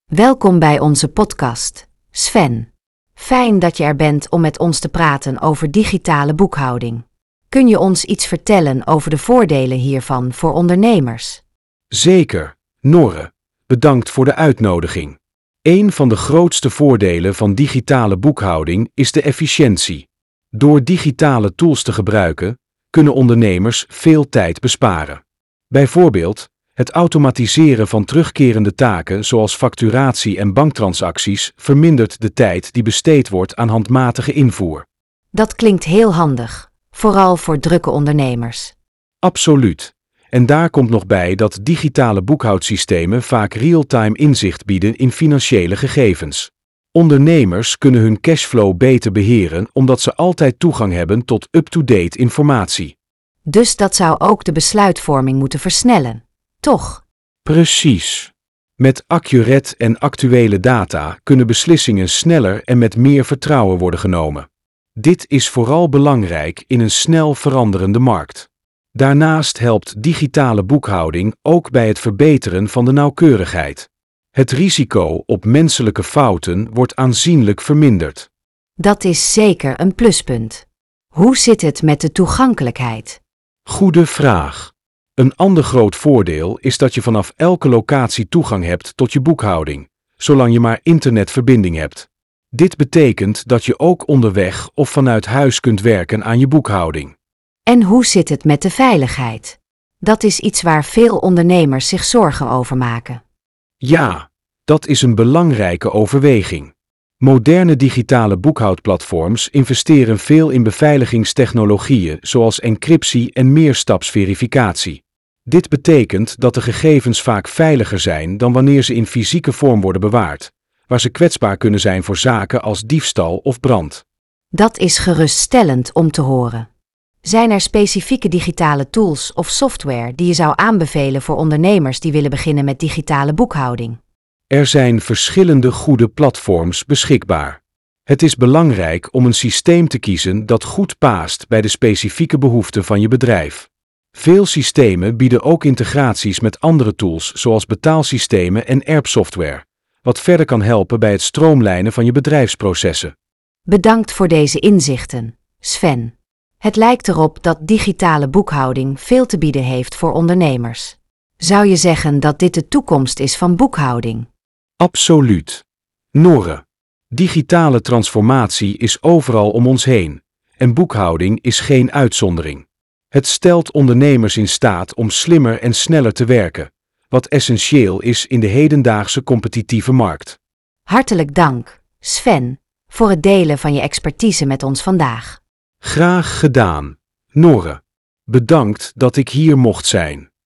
Welkom bij onze podcast, Sven. Fijn dat je er bent om met ons te praten over digitale boekhouding. Kun je ons iets vertellen over de voordelen hiervan voor ondernemers? Zeker, Norre. Bedankt voor de uitnodiging. Een van de grootste voordelen van digitale boekhouding is de efficiëntie. Door digitale tools te gebruiken, kunnen ondernemers veel tijd besparen. Bijvoorbeeld, het automatiseren van terugkerende taken zoals facturatie en banktransacties vermindert de tijd die besteed wordt aan handmatige invoer. Dat klinkt heel handig, vooral voor drukke ondernemers. Absoluut. En daar komt nog bij dat digitale boekhoudsystemen vaak real-time inzicht bieden in financiële gegevens. Ondernemers kunnen hun cashflow beter beheren omdat ze altijd toegang hebben tot up-to-date informatie. Dus dat zou ook de besluitvorming moeten versnellen, toch? Precies. Met accurate en actuele data kunnen beslissingen sneller en met meer vertrouwen worden genomen. Dit is vooral belangrijk in een snel veranderende markt. Daarnaast helpt digitale boekhouding ook bij het verbeteren van de nauwkeurigheid. Het risico op menselijke fouten wordt aanzienlijk verminderd. Dat is zeker een pluspunt. Hoe zit het met de toegankelijkheid? Goede vraag. Een ander groot voordeel is dat je vanaf elke locatie toegang hebt tot je boekhouding, zolang je maar internetverbinding hebt. Dit betekent dat je ook onderweg of vanuit huis kunt werken aan je boekhouding. En hoe zit het met de veiligheid? Dat is iets waar veel ondernemers zich zorgen over maken. Ja, dat is een belangrijke overweging. Moderne digitale boekhoudplatforms investeren veel in beveiligingstechnologieën zoals encryptie en meerstapsverificatie. Dit betekent dat de gegevens vaak veiliger zijn dan wanneer ze in fysieke vorm worden bewaard, waar ze kwetsbaar kunnen zijn voor zaken als diefstal of brand. Dat is geruststellend om te horen. Zijn er specifieke digitale tools of software die je zou aanbevelen voor ondernemers die willen beginnen met digitale boekhouding? Er zijn verschillende goede platforms beschikbaar. Het is belangrijk om een systeem te kiezen dat goed past bij de specifieke behoeften van je bedrijf. Veel systemen bieden ook integraties met andere tools zoals betaalsystemen en ERP-software, wat verder kan helpen bij het stroomlijnen van je bedrijfsprocessen. Bedankt voor deze inzichten, Sven. Het lijkt erop dat digitale boekhouding veel te bieden heeft voor ondernemers. Zou je zeggen dat dit de toekomst is van boekhouding? Absoluut. Norre. Digitale transformatie is overal om ons heen, en boekhouding is geen uitzondering. Het stelt ondernemers in staat om slimmer en sneller te werken, wat essentieel is in de hedendaagse competitieve markt. Hartelijk dank, Sven, voor het delen van je expertise met ons vandaag. Graag gedaan, Norre. Bedankt dat ik hier mocht zijn.